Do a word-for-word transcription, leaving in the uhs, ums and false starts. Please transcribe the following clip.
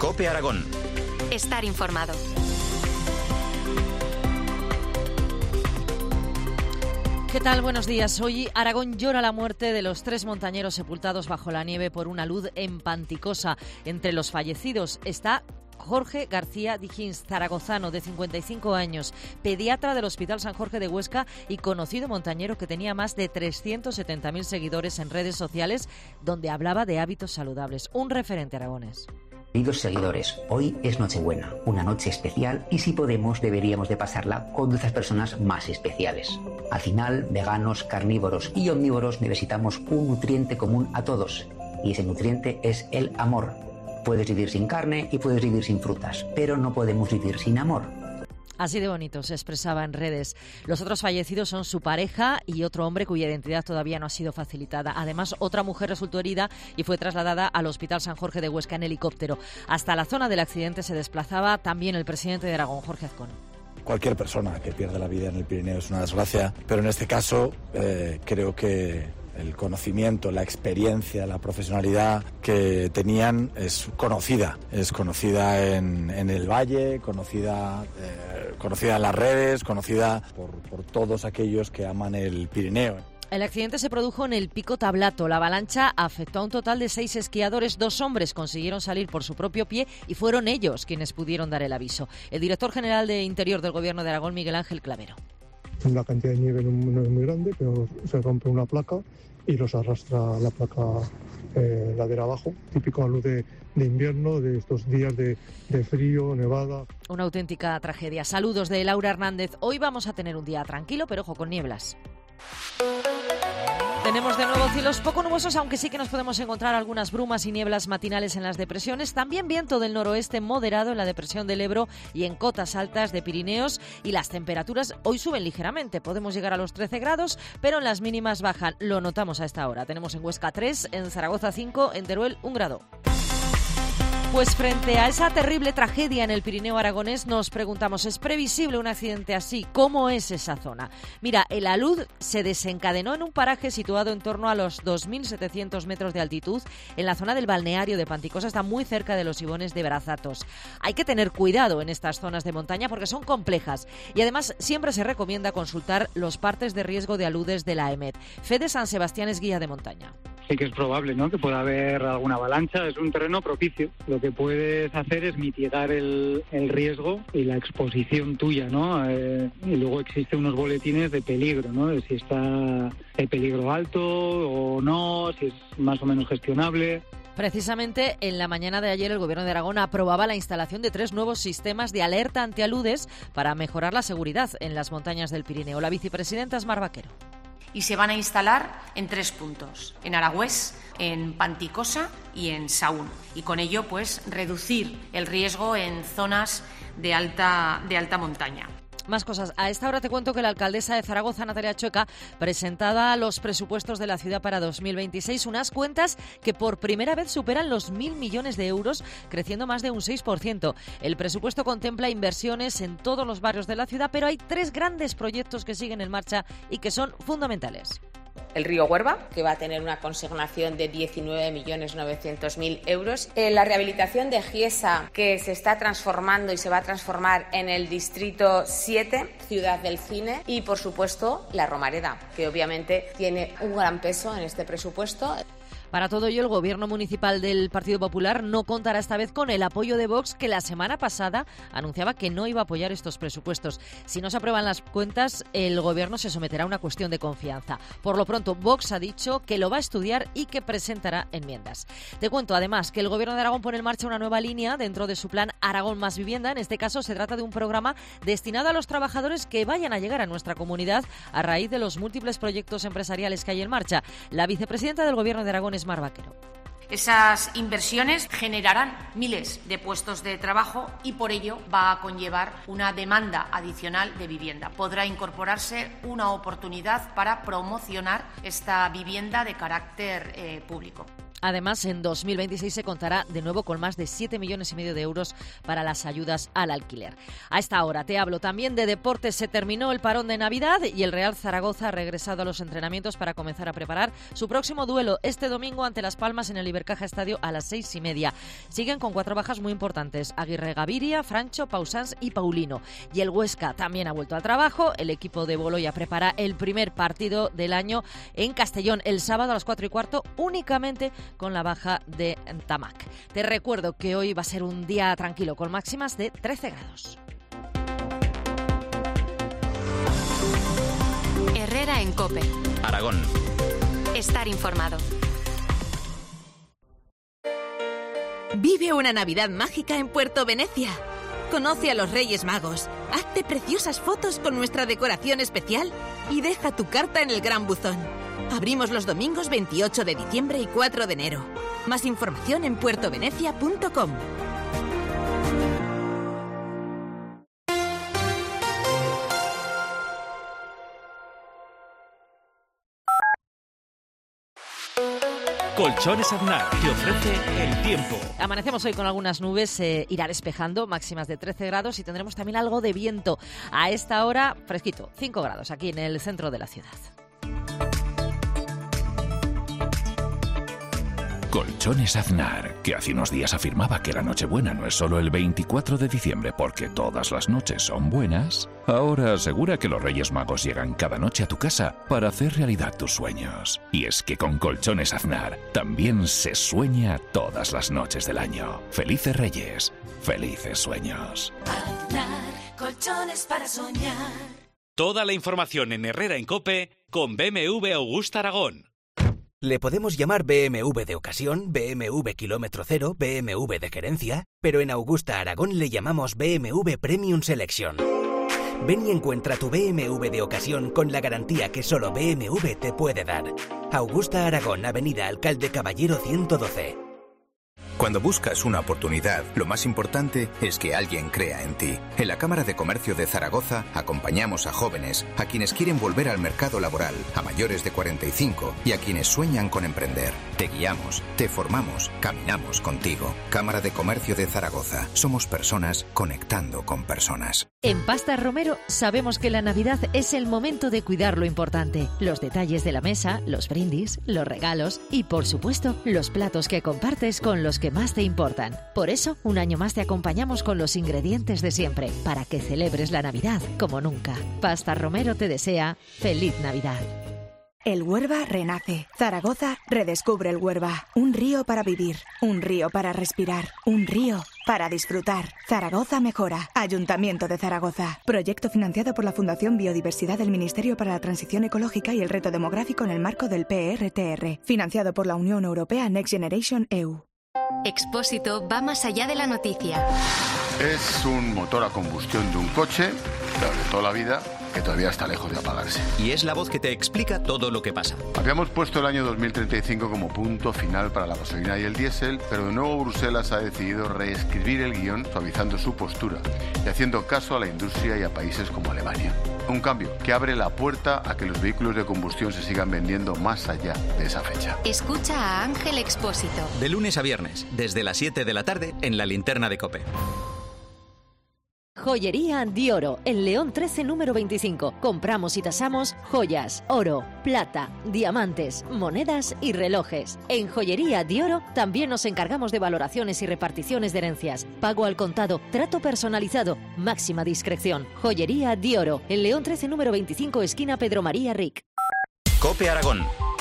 COPE Aragón. Estar informado. ¿Qué tal? Buenos días. Hoy Aragón llora la muerte de los tres montañeros sepultados bajo la nieve por una luz en Panticosa. Entre los fallecidos está Jorge García Dijins, zaragozano de cincuenta y cinco años, pediatra del Hospital San Jorge de Huesca y conocido montañero que tenía más de trescientos setenta mil seguidores en redes sociales, donde hablaba de hábitos saludables. Un referente aragonés. Queridos seguidores, hoy es Nochebuena, una noche especial, y si podemos deberíamos de pasarla con esas personas más especiales. Al final, veganos, carnívoros y omnívoros necesitamos un nutriente común a todos, y ese nutriente es el amor. Puedes vivir sin carne y puedes vivir sin frutas, pero no podemos vivir sin amor. Así de bonito se expresaba en redes. Los otros fallecidos son su pareja y otro hombre cuya identidad todavía no ha sido facilitada. Además, otra mujer resultó herida y fue trasladada al Hospital San Jorge de Huesca en helicóptero. Hasta la zona del accidente se desplazaba también el presidente de Aragón, Jorge Azcón. Cualquier persona que pierde la vida en el Pirineo es una desgracia, pero en este caso eh, creo que el conocimiento, la experiencia, la profesionalidad que tenían es conocida. Es conocida en, en el valle, conocida, eh, conocida en las redes, conocida por, por todos aquellos que aman el Pirineo. El accidente se produjo en el Pico Tablato. La avalancha afectó a un total de seis esquiadores. Dos hombres consiguieron salir por su propio pie y fueron ellos quienes pudieron dar el aviso. El director general de Interior del Gobierno de Aragón, Miguel Ángel Clavero. La cantidad de nieve no es muy grande, pero se rompe una placa y los arrastra la placa eh, ladera abajo, típico a luz de, de invierno, de estos días de, de frío, nevada. Una auténtica tragedia. Saludos de Laura Hernández. Hoy vamos a tener un día tranquilo, pero ojo con nieblas. Tenemos de nuevo cielos poco nubosos, aunque sí que nos podemos encontrar algunas brumas y nieblas matinales en las depresiones. También viento del noroeste moderado en la depresión del Ebro y en cotas altas de Pirineos. Y las temperaturas hoy suben ligeramente. Podemos llegar a los trece grados, pero en las mínimas bajan. Lo notamos a esta hora. Tenemos en Huesca tres, en Zaragoza cinco, en Teruel un grado. Pues frente a esa terrible tragedia en el Pirineo aragonés nos preguntamos, ¿es previsible un accidente así? ¿Cómo es esa zona? Mira, el alud se desencadenó en un paraje situado en torno a los dos mil setecientos metros de altitud en la zona del balneario de Panticosa, está muy cerca de los ibones de Brazatos. Hay que tener cuidado en estas zonas de montaña porque son complejas y además siempre se recomienda consultar los partes de riesgo de aludes de la E M E T. Fede San Sebastián es guía de montaña. Sí que es probable, ¿no?, que pueda haber alguna avalancha. Es un terreno propicio. Lo que puedes hacer es mitigar el, el riesgo y la exposición tuya, ¿no? Eh, y luego existen unos boletines de peligro, ¿no?, de si está el peligro alto o no, si es más o menos gestionable. Precisamente en la mañana de ayer el Gobierno de Aragón aprobaba la instalación de tres nuevos sistemas de alerta antialudes para mejorar la seguridad en las montañas del Pirineo. La vicepresidenta es Mar Vaquero. Y se van a instalar en tres puntos, en Aragüés, en Panticosa y en Saúl. Y con ello, pues, reducir el riesgo en zonas de alta, de alta montaña. Más cosas. A esta hora te cuento que la alcaldesa de Zaragoza, Natalia Chueca, presentaba los presupuestos de la ciudad para dos mil veintiséis, unas cuentas que por primera vez superan los mil millones de euros, creciendo más de un seis por ciento. El presupuesto contempla inversiones en todos los barrios de la ciudad, pero hay tres grandes proyectos que siguen en marcha y que son fundamentales. El río Huerva, que va a tener una consignación de diecinueve millones novecientos mil euros. Eh, la rehabilitación de Giesa, que se está transformando y se va a transformar en el Distrito siete, Ciudad del Cine. Y, por supuesto, la Romareda, que obviamente tiene un gran peso en este presupuesto. Para todo ello, el Gobierno municipal del Partido Popular no contará esta vez con el apoyo de Vox, que la semana pasada anunciaba que no iba a apoyar estos presupuestos. Si no se aprueban las cuentas, el Gobierno se someterá a una cuestión de confianza. Por lo pronto, Vox ha dicho que lo va a estudiar y que presentará enmiendas. Te cuento, además, que el Gobierno de Aragón pone en marcha una nueva línea dentro de su plan Aragón Más Vivienda. En este caso, se trata de un programa destinado a los trabajadores que vayan a llegar a nuestra comunidad a raíz de los múltiples proyectos empresariales que hay en marcha. La vicepresidenta del Gobierno de Aragón es Mar Vaquero. Esas inversiones generarán miles de puestos de trabajo y por ello va a conllevar una demanda adicional de vivienda. Podrá incorporarse una oportunidad para promocionar esta vivienda de carácter eh, público. Además, en dos mil veintiséis se contará de nuevo con más de siete millones y medio de euros para las ayudas al alquiler. A esta hora te hablo también de deportes. Se terminó el parón de Navidad y el Real Zaragoza ha regresado a los entrenamientos para comenzar a preparar su próximo duelo este domingo ante Las Palmas en el Ibercaja Estadio a las seis y media. Siguen con cuatro bajas muy importantes: Aguirre Gaviria, Francho, Pausans y Paulino. Y el Huesca también ha vuelto al trabajo. El equipo de Boloya prepara el primer partido del año en Castellón el sábado a las cuatro y cuarto, únicamente con la baja de Tamac. Te recuerdo que hoy va a ser un día tranquilo con máximas de trece grados. Herrera en COPE. Aragón. Estar informado. Vive una Navidad mágica en Puerto Venecia. Conoce a los Reyes Magos, hazte preciosas fotos con nuestra decoración especial y deja tu carta en el Gran Buzón. Abrimos los domingos veintiocho de diciembre y cuatro de enero. Más información en puerto venecia punto com. Colchones Aznar te ofrece el tiempo. Amanecemos hoy con algunas nubes, eh, irá despejando, máximas de trece grados y tendremos también algo de viento. A esta hora, fresquito, cinco grados aquí en el centro de la ciudad. Colchones Aznar, que hace unos días afirmaba que la Nochebuena no es solo el veinticuatro de diciembre porque todas las noches son buenas, ahora asegura que los Reyes Magos llegan cada noche a tu casa para hacer realidad tus sueños. Y es que con Colchones Aznar también se sueña todas las noches del año. Felices Reyes, felices sueños. Aznar, colchones para soñar. Toda la información en Herrera en COPE con B M W Augusta Aragón. Le podemos llamar B M W de ocasión, B M W kilómetro cero, B M W de gerencia, pero en Augusta Aragón le llamamos B M W Premium Selection. Ven y encuentra tu B M W de ocasión con la garantía que solo B M W te puede dar. Augusta Aragón, Avenida Alcalde Caballero ciento doce. Cuando buscas una oportunidad, lo más importante es que alguien crea en ti. En la Cámara de Comercio de Zaragoza acompañamos a jóvenes, a quienes quieren volver al mercado laboral, a mayores de cuarenta y cinco y a quienes sueñan con emprender. Te guiamos, te formamos, caminamos contigo. Cámara de Comercio de Zaragoza. Somos personas conectando con personas. En Pastas Romero sabemos que la Navidad es el momento de cuidar lo importante. Los detalles de la mesa, los brindis, los regalos y, por supuesto, los platos que compartes con los que más te importan. Por eso, un año más te acompañamos con los ingredientes de siempre, para que celebres la Navidad como nunca. Pastas Romero te desea feliz Navidad. El Huerva renace. Zaragoza redescubre el Huerva. Un río para vivir, un río para respirar, un río para disfrutar. Zaragoza mejora. Ayuntamiento de Zaragoza. Proyecto financiado por la Fundación Biodiversidad del Ministerio para la Transición Ecológica y el Reto Demográfico en el marco del P R T R. Financiado por la Unión Europea Next Generation E U. Expósito va más allá de la noticia. Es un motor a combustión de un coche, claro, de toda la vida, que todavía está lejos de apagarse. Y es la voz que te explica todo lo que pasa. Habíamos puesto el año dos mil treinta y cinco como punto final para la gasolina y el diésel, pero de nuevo Bruselas ha decidido reescribir el guión suavizando su postura y haciendo caso a la industria y a países como Alemania. Un cambio que abre la puerta a que los vehículos de combustión se sigan vendiendo más allá de esa fecha. Escucha a Ángel Expósito. De lunes a viernes, desde las siete de la tarde, en la linterna de COPE. Joyería Dioro, en León trece número veinticinco. Compramos y tasamos joyas, oro, plata, diamantes, monedas y relojes. En Joyería Dioro también nos encargamos de valoraciones y reparticiones de herencias. Pago al contado, trato personalizado, máxima discreción. Joyería Dioro, en León trece número veinticinco, esquina Pedro María Ric. COPE Aragón.